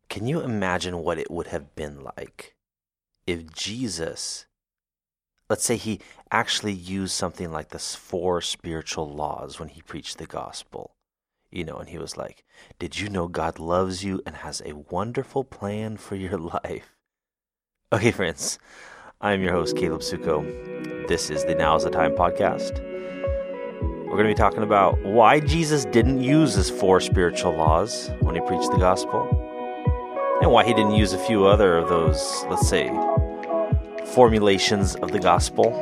Can you imagine what it would have been like if Jesus, let's say he actually used something like the 4 spiritual laws when he preached the gospel? And he was like, did you know God loves you and has a wonderful plan for your life? Okay, friends, I'm your host, Caleb Suko. This is the Now's the Time podcast. We're going to be talking about why Jesus didn't use his 4 spiritual laws when he preached the gospel, and why he didn't use a few other of those, let's say, formulations of the gospel.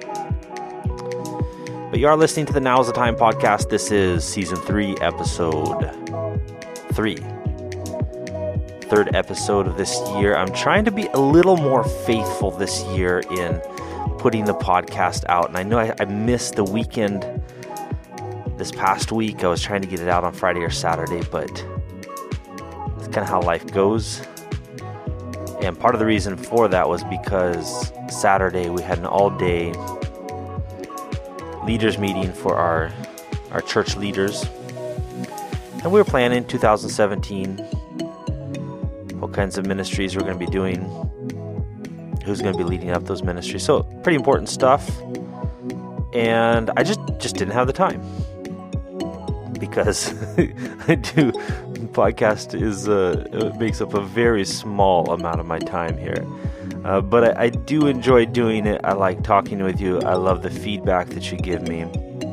But you are listening to the Now's the Time podcast. This is season 3, episode 3. Third episode of this year. I'm trying to be a little more faithful this year in putting the podcast out. And I know I missed the weekend this past week. I was trying to get it out on Friday or Saturday, but it's kind of how life goes. And part of the reason for that was because Saturday we had an all-day leaders meeting for our church leaders. And we were planning 2017, what kinds of ministries we're going to be doing, who's going to be leading up those ministries. So pretty important stuff. And I just didn't have the time, because I do podcast it makes up a very small amount of my time here. But I do enjoy doing it. I like talking with you. I love the feedback that you give me.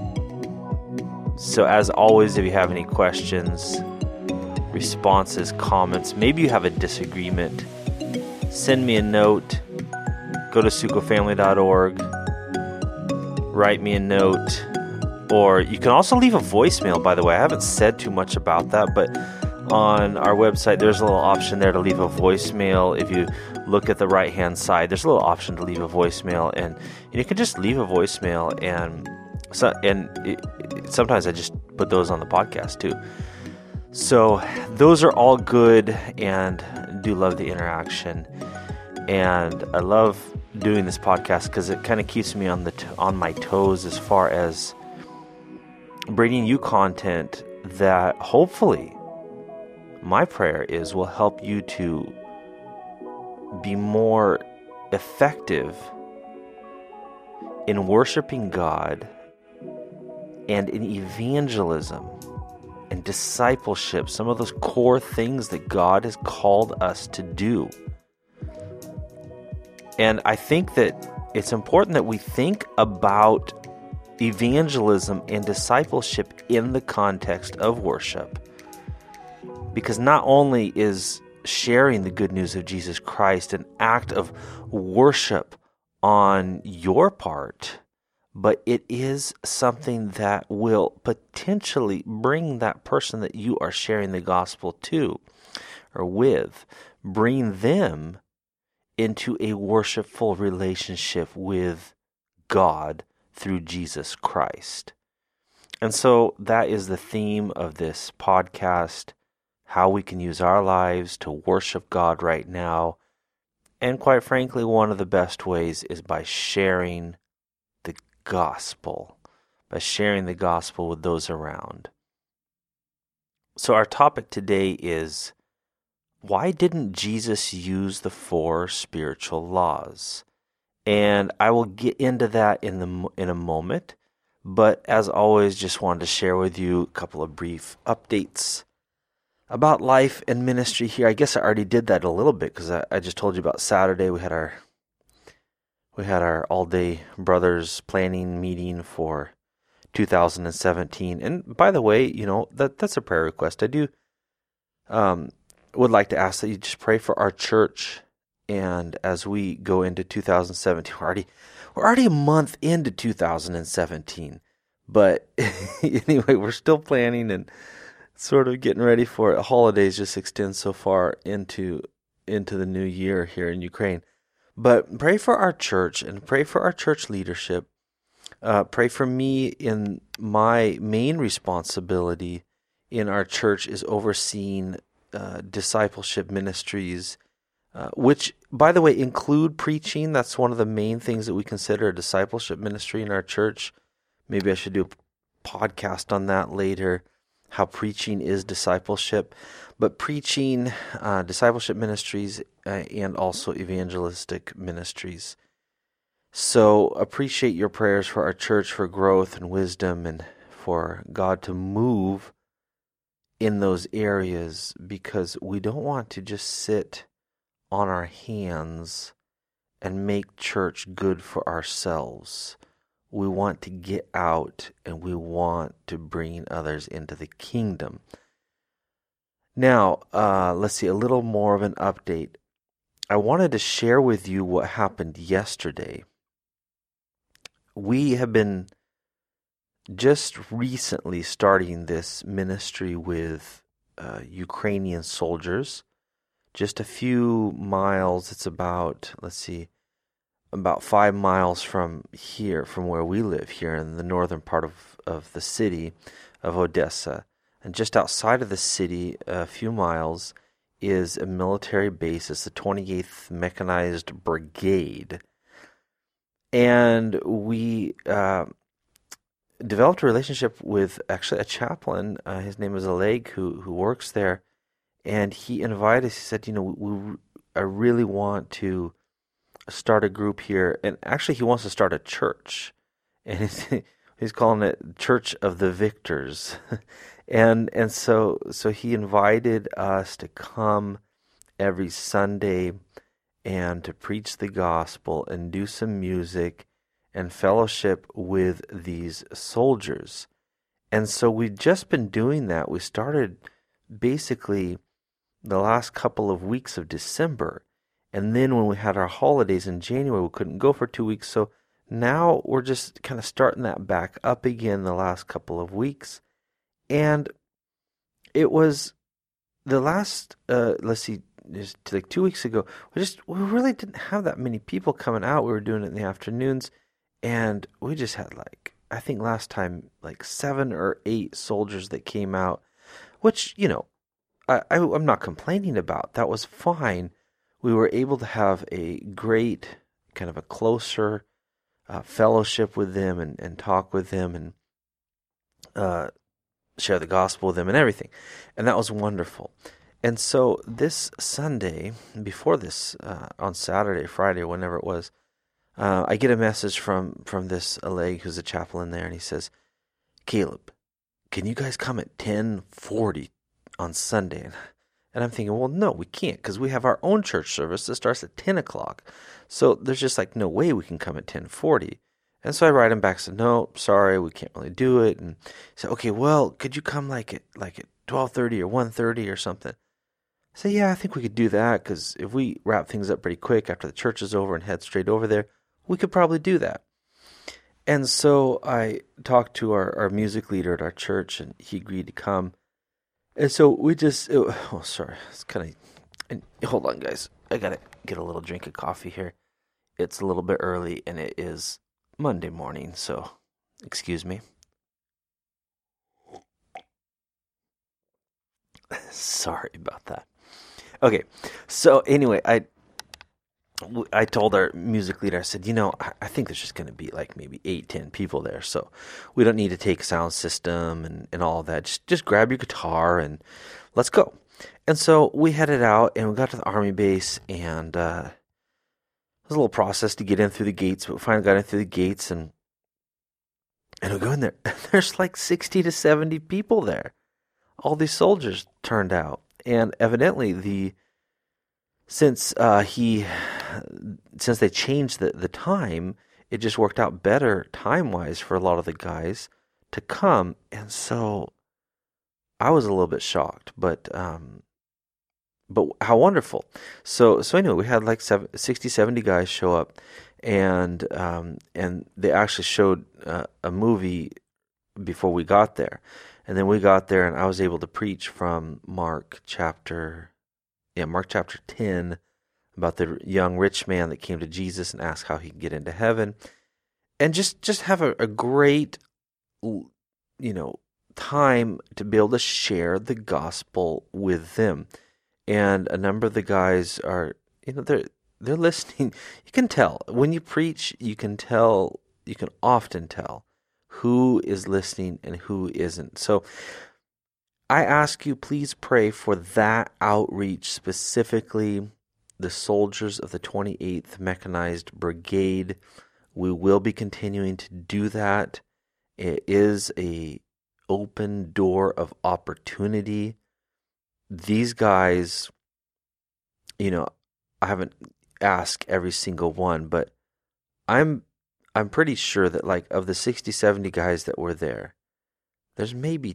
So as always, if you have any questions, responses, comments, maybe you have a disagreement, send me a note. Go to sukofamily.org. Write me a note. Or you can also leave a voicemail, by the way. I haven't said too much about that, but on our website, there's a little option there to leave a voicemail. If you look at the right-hand side, there's a little option to leave a voicemail, and you can just leave a voicemail, and sometimes I just put those on the podcast too. So those are all good, and do love the interaction. And I love doing this podcast because it kind of keeps me on my toes as far as bringing you content that hopefully, my prayer is, will help you to be more effective in worshiping God and in evangelism and discipleship, some of those core things that God has called us to do. And I think that it's important that we think about evangelism and discipleship in the context of worship. Because not only is sharing the good news of Jesus Christ an act of worship on your part, but it is something that will potentially bring that person that you are sharing the gospel to or with, bring them into a worshipful relationship with God through Jesus Christ. And so that is the theme of this podcast, how we can use our lives to worship God right now. And quite frankly, one of the best ways is by sharing the gospel, with those around. So our topic today is, why didn't Jesus use the 4 spiritual laws? And I will get into that in a moment. But as always, just wanted to share with you a couple of brief updates about life and ministry here. I guess I already did that a little bit because I just told you about Saturday. We had our all-day brothers planning meeting for 2017. And by the way, that's a prayer request. I do would like to ask that you just pray for our church. And as we go into 2017, we're already a month into 2017. But anyway, we're still planning and sort of getting ready for it. Holidays just extend so far into the new year here in Ukraine. But pray for our church and pray for our church leadership. Pray for me in my main responsibility in our church is overseeing discipleship ministries, which, by the way, include preaching. That's one of the main things that we consider a discipleship ministry in our church. Maybe I should do a podcast on that later. how preaching is discipleship, but preaching, discipleship ministries, and also evangelistic ministries. So appreciate your prayers for our church, for growth and wisdom, and for God to move in those areas, because we don't want to just sit on our hands and make church good for ourselves. We want to get out and we want to bring others into the kingdom. Now, let's see, a little more of an update. I wanted to share with you what happened yesterday. We have been just recently starting this ministry with Ukrainian soldiers. Just a few miles, it's about 5 miles from here, from where we live here in the northern part of the city of Odessa. And just outside of the city, a few miles, is a military base. It's the 28th Mechanized Brigade. And we developed a relationship with actually a chaplain. His name is Oleg, who works there. And he invited us, he said, I really want to start a group here. And actually, he wants to start a church. And he's calling it Church of the Victors. and so he invited us to come every Sunday and to preach the gospel and do some music and fellowship with these soldiers. And so we've just been doing that. We started basically the last couple of weeks of December. And then when we had our holidays in January, we couldn't go for 2 weeks. So now we're just kind of starting that back up again the last couple of weeks. And it was the last, just like 2 weeks ago, we really didn't have that many people coming out. We were doing it in the afternoons. And we just had I think last time, 7 or 8 soldiers that came out, which, I'm not complaining about. That was fine. We were able to have a great, kind of a closer fellowship with them and talk with them and share the gospel with them and everything. And that was wonderful. And so this Sunday, before this, on Saturday, Friday, or whenever it was, I get a message from this Oleg, who's a chaplain there, and he says, "Caleb, can you guys come at 10:40 on Sunday?" And I'm thinking, well, no, we can't, because we have our own church service that starts at 10 o'clock. So there's just no way we can come at 10:40. And so I write him back and said, no, sorry, we can't really do it. And he said, okay, well, could you come at 12:30 or 1:30 or something? I said, yeah, I think we could do that, because if we wrap things up pretty quick after the church is over and head straight over there, we could probably do that. And so I talked to our music leader at our church, and he agreed to come. And so we sorry, it's kind of, hold on, guys. I got to get a little drink of coffee here. It's a little bit early, and it is Monday morning, so excuse me. Sorry about that. Okay, so anyway, I told our music leader, I said, I think there's just going to be maybe 8-10 people there, so we don't need to take a sound system and all that. Just grab your guitar and let's go. And so we headed out and we got to the Army base, and it was a little process to get in through the gates, but we finally got in through the gates, and we go in there. There's 60 to 70 people there. All these soldiers turned out, and evidently since they changed the time, it just worked out better time-wise for a lot of the guys to come. And so I was a little bit shocked, but how wonderful. So anyway, we had 60, 70 guys show up, and they actually showed a movie before we got there. And then we got there, and I was able to preach from Mark chapter 10, about the young rich man that came to Jesus and asked how he could get into heaven. And just have a great, time to be able to share the gospel with them. And a number of the guys are, they're listening. You can tell. When you preach, you can often tell who is listening and who isn't. So I ask you, please pray for that outreach, specifically the soldiers of the 28th Mechanized Brigade. We will be continuing to do that. It is a open door of opportunity. These guys, I haven't asked every single one, but I'm pretty sure that like of the 60, 70 guys that were there, there's maybe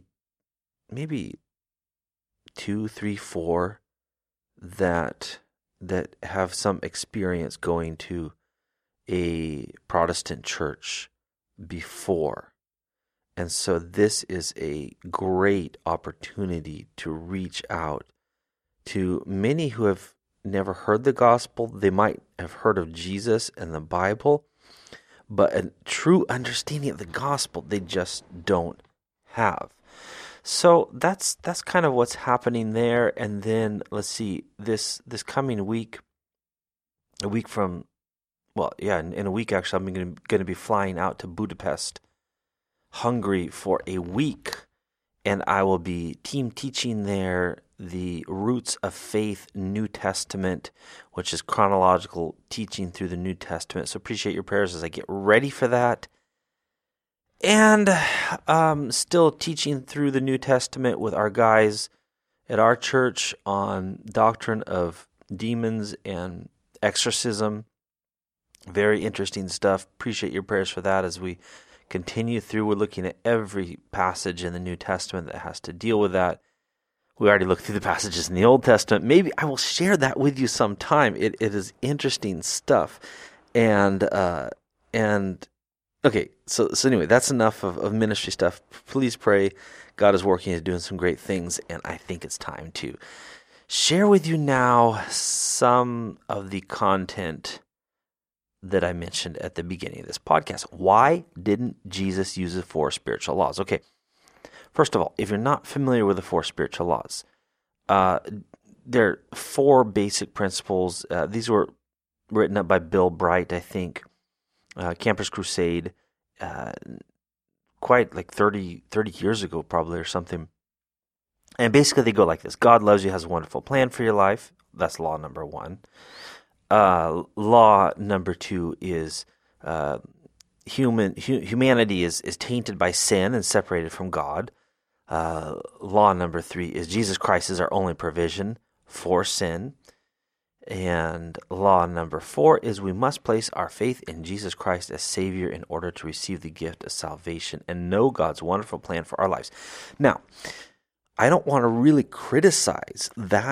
2, 3, 4 that have some experience going to a Protestant church before. And so this is a great opportunity to reach out to many who have never heard the gospel. They might have heard of Jesus and the Bible, but a true understanding of the gospel they just don't have. So that's kind of what's happening there. And then let's see, this coming week, in a week actually, I'm going to be flying out to Budapest, Hungary for a week, and I will be team teaching there the Roots of Faith New Testament, which is chronological teaching through the New Testament. So appreciate your prayers as I get ready for that. And still teaching through the New Testament with our guys at our church on doctrine of demons and exorcism. Very interesting stuff. Appreciate your prayers for that as we continue through. We're looking at every passage in the New Testament that has to deal with that. We already looked through the passages in the Old Testament. Maybe I will share that with you sometime. It is interesting stuff. And okay, so anyway, that's enough of ministry stuff. Please pray. God is working and doing some great things, and I think it's time to share with you now some of the content that I mentioned at the beginning of this podcast. Why didn't Jesus use the 4 spiritual laws? Okay, first of all, if you're not familiar with the 4 spiritual laws, there are 4 basic principles. These were written up by Bill Bright, I think, Campus Crusade, quite like 30 years ago probably or something. And basically they go like this. God loves you, has a wonderful plan for your life. That's law number 1. Law number 2 is humanity is tainted by sin and separated from God. Law number 3 is Jesus Christ is our only provision for sin. And law number 4 is we must place our faith in Jesus Christ as Savior in order to receive the gift of salvation and know God's wonderful plan for our lives. Now, I don't want to really criticize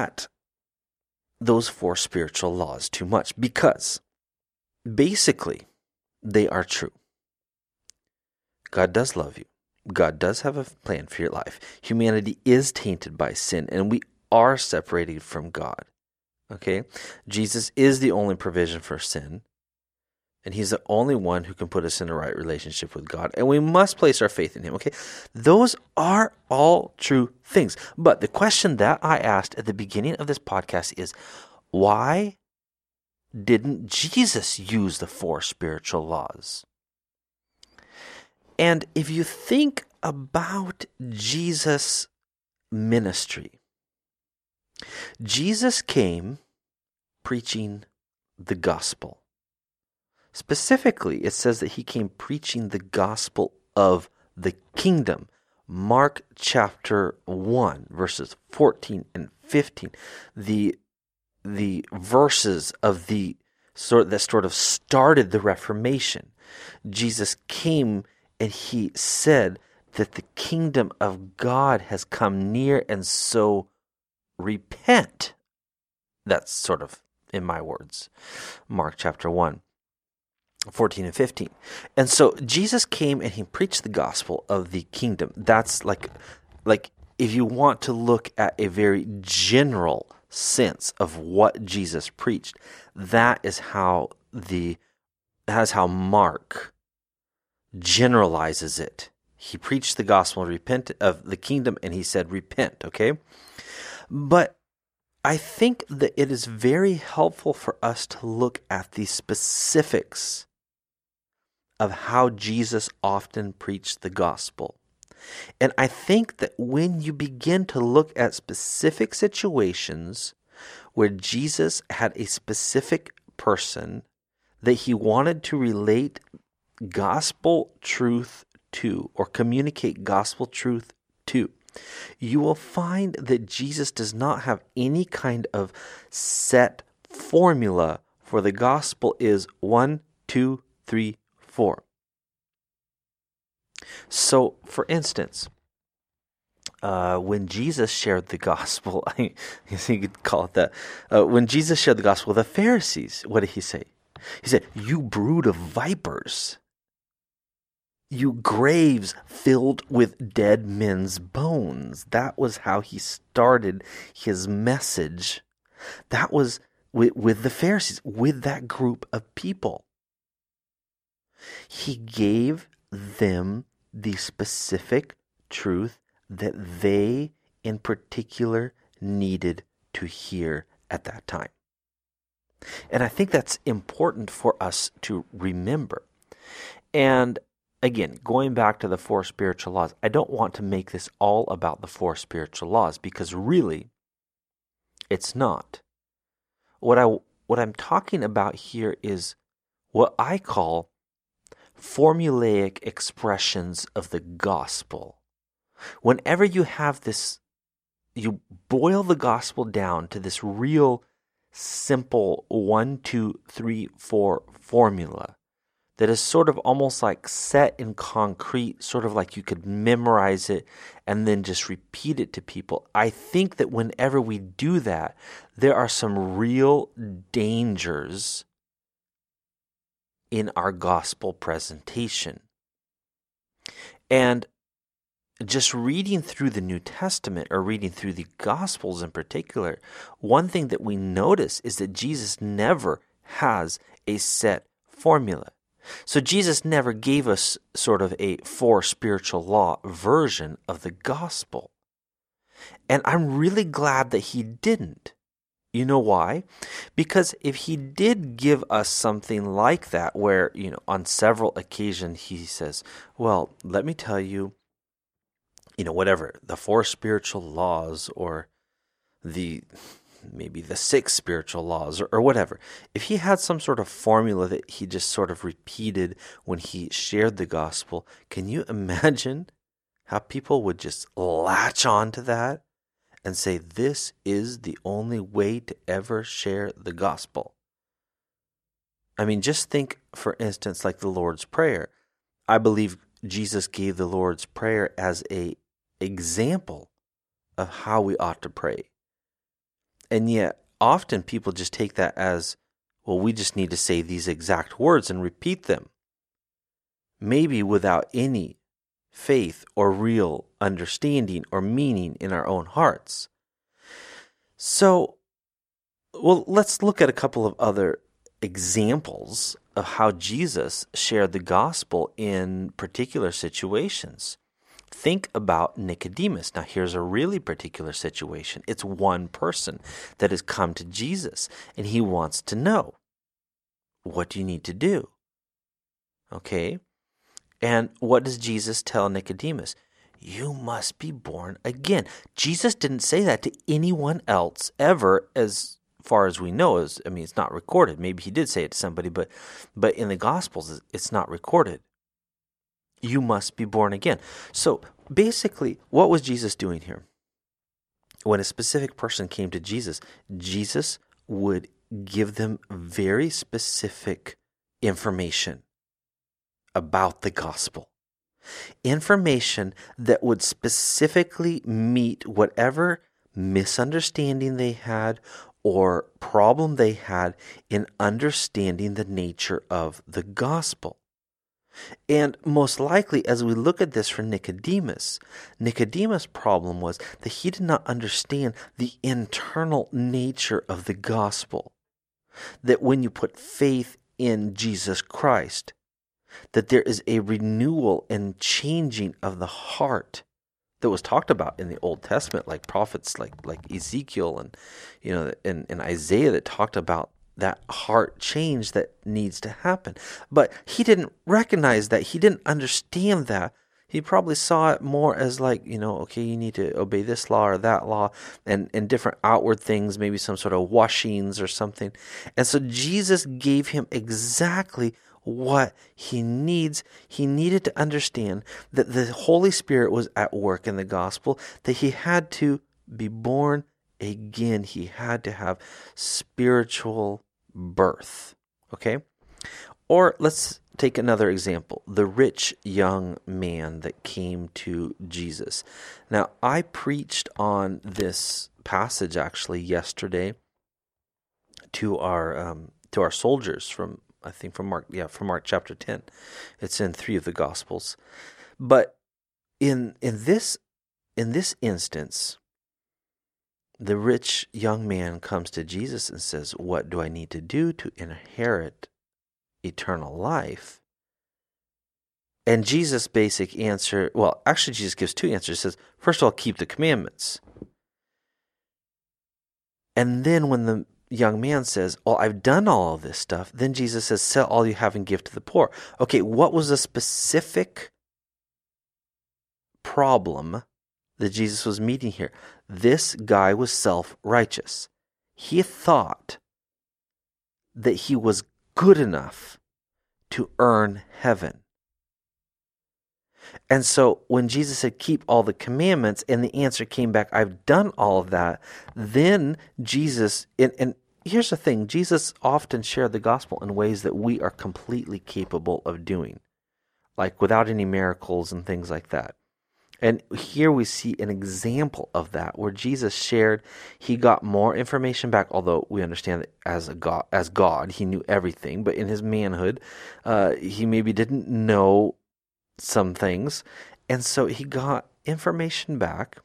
those 4 spiritual laws too much because basically they are true. God does love you. God does have a plan for your life. Humanity is tainted by sin and we are separated from God. Okay? Jesus is the only provision for sin, and he's the only one who can put us in a right relationship with God, and we must place our faith in him. Okay? Those are all true things. But the question that I asked at the beginning of this podcast is, why didn't Jesus use the 4 spiritual laws? And if you think about Jesus' ministry, Jesus came preaching the gospel. Specifically, it says that he came preaching the gospel of the kingdom. Mark chapter 1, verses 14 and 15. The verses of that sort of started the Reformation. Jesus came and he said that the kingdom of God has come near, and so repent. That's sort of in my words. Mark chapter 1, 14 and 15. And so Jesus came and he preached the gospel of the kingdom. That's like if you want to look at a very general sense of what Jesus preached, that is how Mark generalizes it. He preached the gospel of the kingdom and he said repent, okay? But I think that it is very helpful for us to look at the specifics of how Jesus often preached the gospel. And I think that when you begin to look at specific situations where Jesus had a specific person that he wanted to relate gospel truth to or communicate gospel truth to, you will find that Jesus does not have any kind of set formula for the gospel is 1, 2, 3, 4. So, for instance, when Jesus shared the gospel, I guess you could call it that. When Jesus shared the gospel with the Pharisees, what did he say? He said, "You brood of vipers, you graves filled with dead men's bones." That was how he started his message. That was with the Pharisees, with that group of people. He gave them the specific truth that they in particular needed to hear at that time. And I think that's important for us to remember. And again, going back to the 4 spiritual laws, I don't want to make this all about the 4 spiritual laws because really it's not. What I'm talking about here is what I call formulaic expressions of the gospel. Whenever you have this, you boil the gospel down to this real simple 1, 2, 3, 4 formula that is sort of almost like set in concrete, sort of like you could memorize it and then just repeat it to people. I think that whenever we do that, there are some real dangers in our gospel presentation. And just reading through the New Testament or reading through the Gospels in particular, one thing that we notice is that Jesus never has a set formula. So Jesus never gave us sort of a 4 spiritual law version of the gospel. And I'm really glad that he didn't. You know why? Because if he did give us something like that, where, on several occasions he says, well, let me tell you, whatever, the 4 spiritual laws or maybe the 6 spiritual laws or whatever. If he had some sort of formula that he just sort of repeated when he shared the gospel, can you imagine how people would just latch on to that and say, this is the only way to ever share the gospel? I mean, just think, for instance, like the Lord's Prayer. I believe Jesus gave the Lord's Prayer as an example of how we ought to pray. And yet, often people just take that as, well, we just need to say these exact words and repeat them. Maybe without any faith or real understanding or meaning in our own hearts. So, let's look at a couple of other examples of how Jesus shared the gospel in particular situations. Think about Nicodemus. Now, here's a really particular situation. It's one person that has come to Jesus, and he wants to know, what do you need to do? Okay? And what does Jesus tell Nicodemus? You must be born again. Jesus didn't say that to anyone else ever, as far as we know. It's not recorded. Maybe he did say it to somebody, but in the Gospels, it's not recorded. You must be born again. So basically, what was Jesus doing here? When a specific person came to Jesus, Jesus would give them very specific information about the gospel. Information that would specifically meet whatever misunderstanding they had or problem they had in understanding the nature of the gospel. And most likely, as we look at this for Nicodemus' problem was that he did not understand the internal nature of the gospel. That when you put faith in Jesus Christ, that there is a renewal and changing of the heart that was talked about in the Old Testament, like prophets like Ezekiel and Isaiah that talked about that heart change that needs to happen. But he didn't recognize that. He didn't understand that. He probably saw it more as like, okay, you need to obey this law or that law, and different outward things, maybe some sort of washings or something. And so Jesus gave him exactly what he needs. He needed to understand that the Holy Spirit was at work in the gospel, that he had to be born again. He had to have spiritual birth. Okay? Or let's take another example, the rich young man that came to Jesus. Now, I preached on this passage actually yesterday to our soldiers from Mark chapter 10. It's in 3 of the Gospels. But in this instance, the rich young man comes to Jesus and says, "What do I need to do to inherit eternal life?" And Jesus' basic answer, Jesus gives 2 answers. He says, first of all, keep the commandments. And then when the young man says, I've done all of this stuff, then Jesus says, sell all you have and give to the poor. Okay, what was the specific problem that Jesus was meeting here? This guy was self-righteous. He thought that he was good enough to earn heaven. And so when Jesus said, keep all the commandments, and the answer came back, I've done all of that, then Jesus, and here's the thing, Jesus often shared the gospel in ways that we are completely capable of doing, like without any miracles and things like that. And here we see an example of that, where Jesus shared, he got more information back, although we understand that as God, he knew everything, but in his manhood, he maybe didn't know some things, and so he got information back,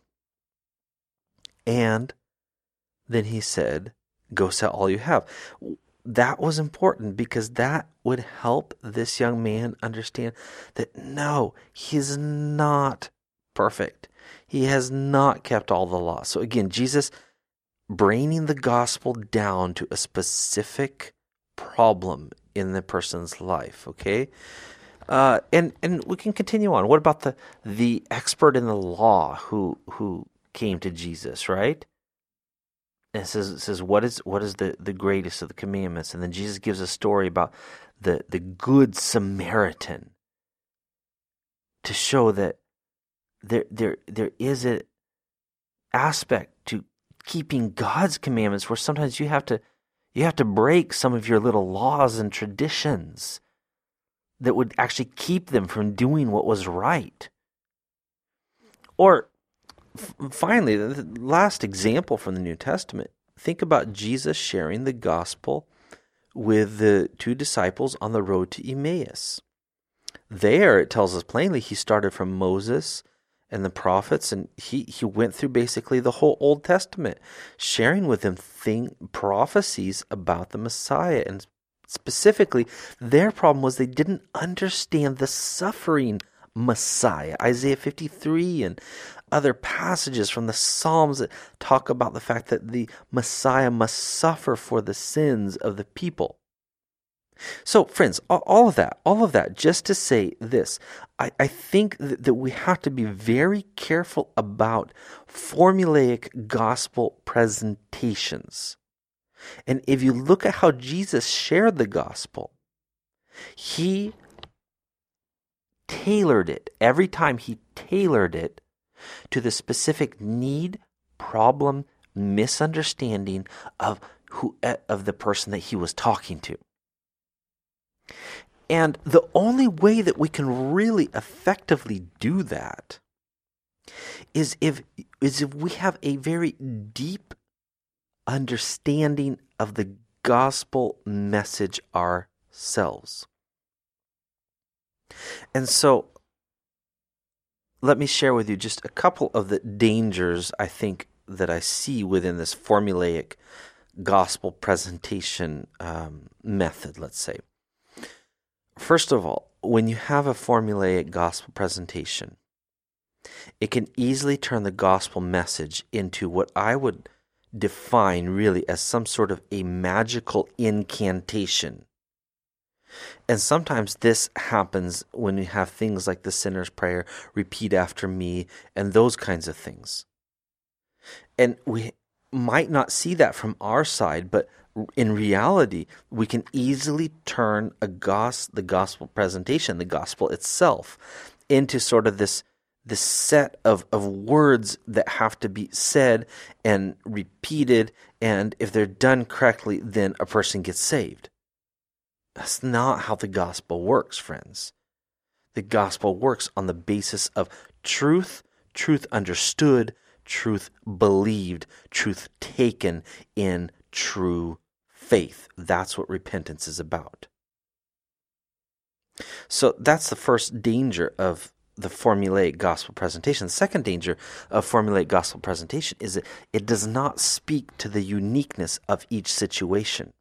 and then he said, go sell all you have. That was important because that would help this young man understand that no, he's not perfect. He has not kept all the law. So again, Jesus bringing the gospel down to a specific problem in the person's life, okay? And we can continue on. What about the expert in the law who came to Jesus, right? And it says what is the greatest of the commandments? And then Jesus gives a story about the good Samaritan to show that there is an aspect to keeping God's commandments where sometimes you have to break some of your little laws and traditions that would actually keep them from doing what was right. Or finally, the last example from the New Testament, think about Jesus sharing the gospel with the 2 disciples on the road to Emmaus. There, it tells us plainly, he started from Moses and the prophets, and he went through basically the whole Old Testament, sharing with them prophecies about the Messiah. And specifically, their problem was they didn't understand the suffering Messiah. Isaiah 53 and other passages from the Psalms that talk about the fact that the Messiah must suffer for the sins of the people. So, friends, all of that, just to say this, I think that we have to be very careful about formulaic gospel presentations. And if you look at how Jesus shared the gospel, he tailored it. Every time he tailored it to the specific need, problem, misunderstanding of the person that he was talking to. And the only way that we can really effectively do that is if we have a very deep understanding of the gospel message ourselves. And so, let me share with you just a couple of the dangers I think that I see within this formulaic gospel presentation method, let's say. First of all, when you have a formulaic gospel presentation, it can easily turn the gospel message into what I would define really as some sort of a magical incantation And sometimes this happens when we have things like the sinner's prayer, repeat after me, and those kinds of things. And we might not see that from our side, but in reality, we can easily turn the gospel presentation, the gospel itself, into sort of this set of words that have to be said and repeated, and if they're done correctly, then a person gets saved. That's not how the gospel works, friends. The gospel works on the basis of truth understood, truth believed, truth taken in true faith. That's what repentance is about. So that's the first danger of the formulaic gospel presentation. The second danger of formulaic gospel presentation is that it does not speak to the uniqueness of each situation.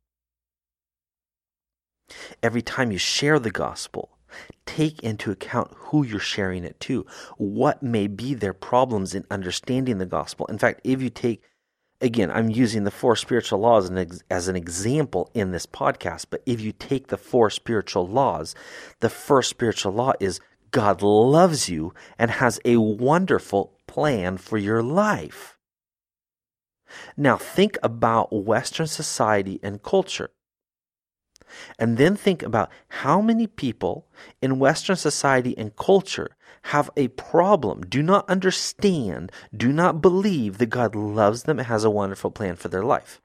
Every time you share the gospel, take into account who you're sharing it to, what may be their problems in understanding the gospel. In fact, if you take, again, I'm using the 4 spiritual laws as an example in this podcast, but if you take the 4 spiritual laws, the first spiritual law is God loves you and has a wonderful plan for your life. Now think about Western society and culture. And then think about how many people in Western society and culture have a problem, do not understand, do not believe that God loves them and has a wonderful plan for their life.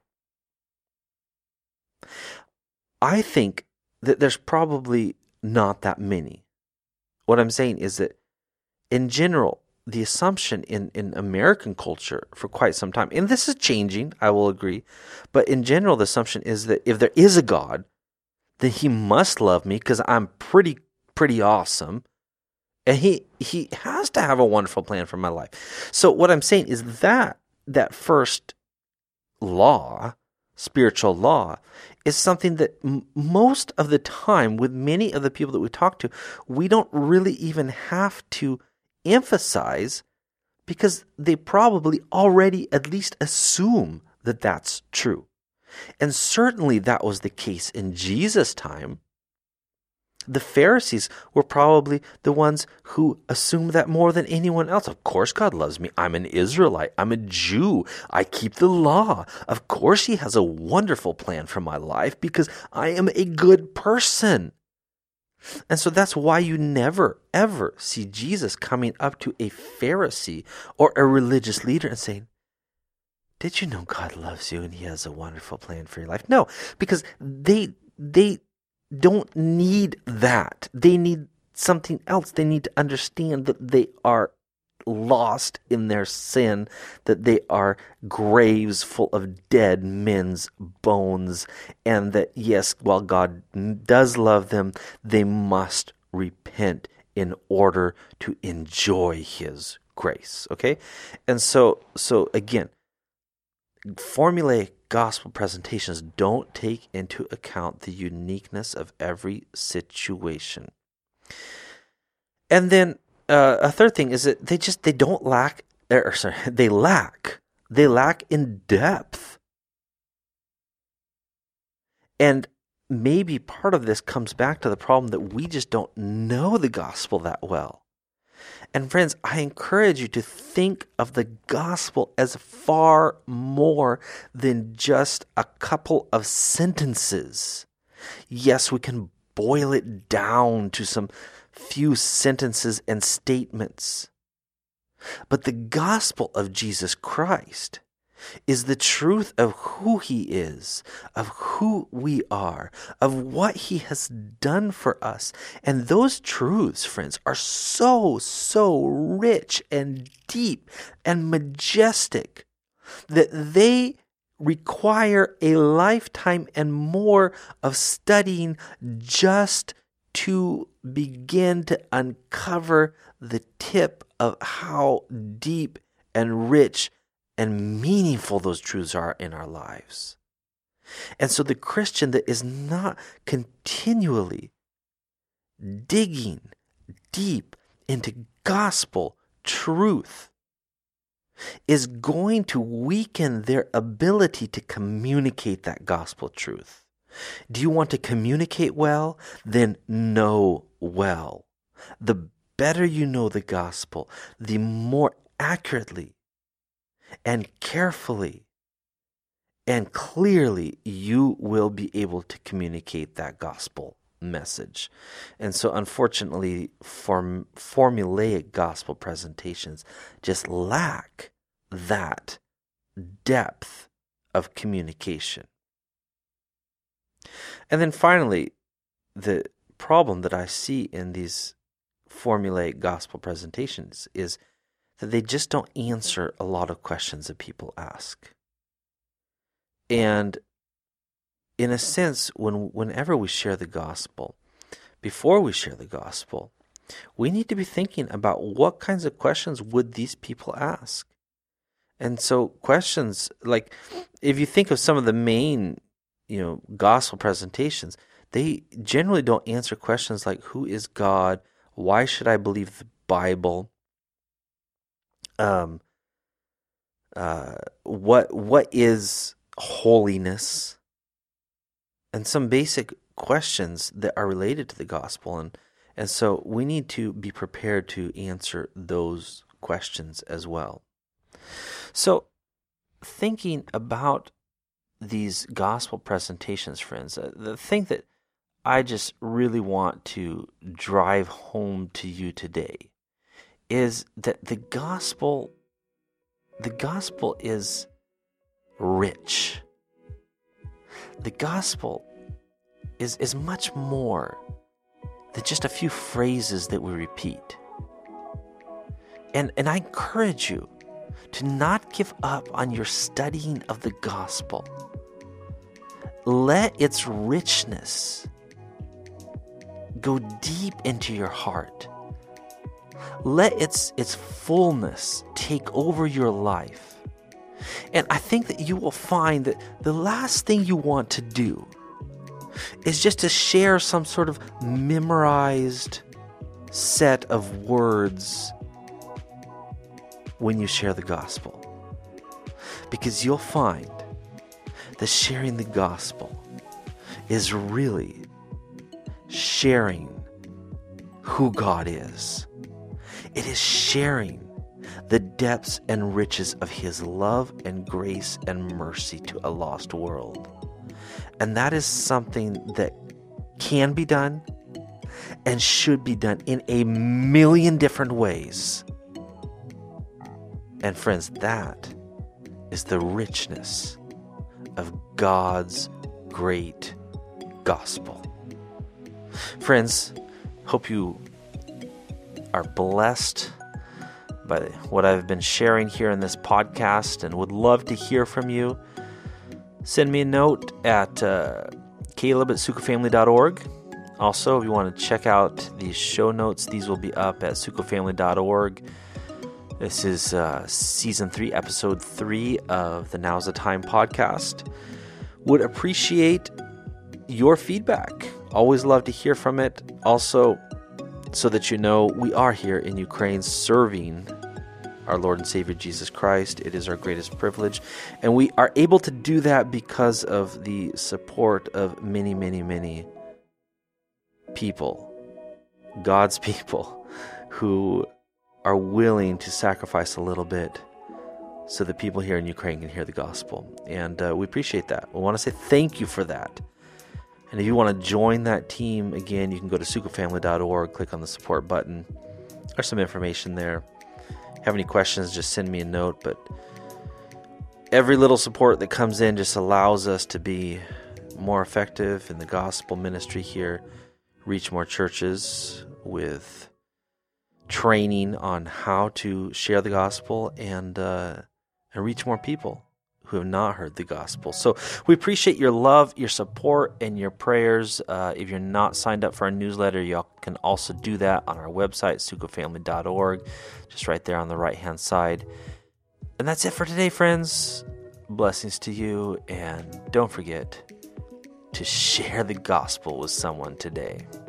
I think that there's probably not that many. What I'm saying is that in general, the assumption in American culture for quite some time, and this is changing, I will agree, but in general, the assumption is that if there is a God, then he must love me because I'm pretty awesome. And he has to have a wonderful plan for my life. So what I'm saying is that first law, spiritual law, is something that most of the time with many of the people that we talk to, we don't really even have to emphasize because they probably already at least assume that that's true. And certainly that was the case in Jesus' time. The Pharisees were probably the ones who assumed that more than anyone else. Of course God loves me. I'm an Israelite. I'm a Jew. I keep the law. Of course he has a wonderful plan for my life because I am a good person. And so that's why you never, ever see Jesus coming up to a Pharisee or a religious leader and saying, did you know God loves you and he has a wonderful plan for your life? No, because they don't need that. They need something else. They need to understand that they are lost in their sin, that they are graves full of dead men's bones, and that, yes, while God does love them, they must repent in order to enjoy his grace. Okay? And so again, formulaic gospel presentations don't take into account the uniqueness of every situation. And then a third thing is that they lack in depth. And maybe part of this comes back to the problem that we just don't know the gospel that well. And friends, I encourage you to think of the gospel as far more than just a couple of sentences. Yes, we can boil it down to some few sentences and statements. But the gospel of Jesus Christ is the truth of who he is, of who we are, of what he has done for us. And those truths, friends, are so rich and deep and majestic that they require a lifetime and more of studying just to begin to uncover the tip of how deep and rich and meaningful those truths are in our lives. And so the Christian that is not continually digging deep into gospel truth is going to weaken their ability to communicate that gospel truth. Do you want to communicate well? Then know well. The better you know the gospel, the more accurately and carefully and clearly you will be able to communicate that gospel message. And so unfortunately, formulaic gospel presentations just lack that depth of communication. And then finally, the problem that I see in these formulaic gospel presentations is that they just don't answer a lot of questions that people ask. And in a sense, whenever we share the gospel, before we share the gospel, we need to be thinking about what kinds of questions would these people ask. And so questions like, if you think of some of the main, gospel presentations, they generally don't answer questions like, who is God? Why should I believe the Bible? What is holiness? And some basic questions that are related to the gospel. And so we need to be prepared to answer those questions as well. So thinking about these gospel presentations, friends, the thing that I just really want to drive home to you today is that the gospel is rich. The gospel is much more than just a few phrases that we repeat. And I encourage you to not give up on your studying of the gospel. Let its richness go deep into your heart. Let its fullness take over your life. And I think that you will find that the last thing you want to do is just to share some sort of memorized set of words when you share the gospel. Because you'll find that sharing the gospel is really sharing who God is. It is sharing the depths and riches of His love and grace and mercy to a lost world. And that is something that can be done and should be done in a million different ways. And friends, that is the richness of God's great gospel. Friends, hope you are blessed by what I've been sharing here in this podcast and would love to hear from you. Send me a note at caleb@sukafamily.org. Also, if you want to check out these show notes, these will be up at sukafamily.org. This is Season 3, Episode 3 of the Now's the Time podcast. Would appreciate your feedback. Always love to hear from it. Also, so that you know, we are here in Ukraine serving our Lord and Savior Jesus Christ. It is our greatest privilege. And we are able to do that because of the support of many, many, many people, God's people, who are willing to sacrifice a little bit so that people here in Ukraine can hear the gospel. And we appreciate that. We want to say thank you for that. And if you want to join that team, again, you can go to sukafamily.org, click on the support button. There's some information there. Have any questions, just send me a note. But every little support that comes in just allows us to be more effective in the gospel ministry here, reach more churches with training on how to share the gospel and reach more people who have not heard the gospel. So we appreciate your love, your support, and your prayers. If you're not signed up for our newsletter, you can also do that on our website, sukafamily.org, just right there on the right-hand side. And that's it for today, friends. Blessings to you, and don't forget to share the gospel with someone today.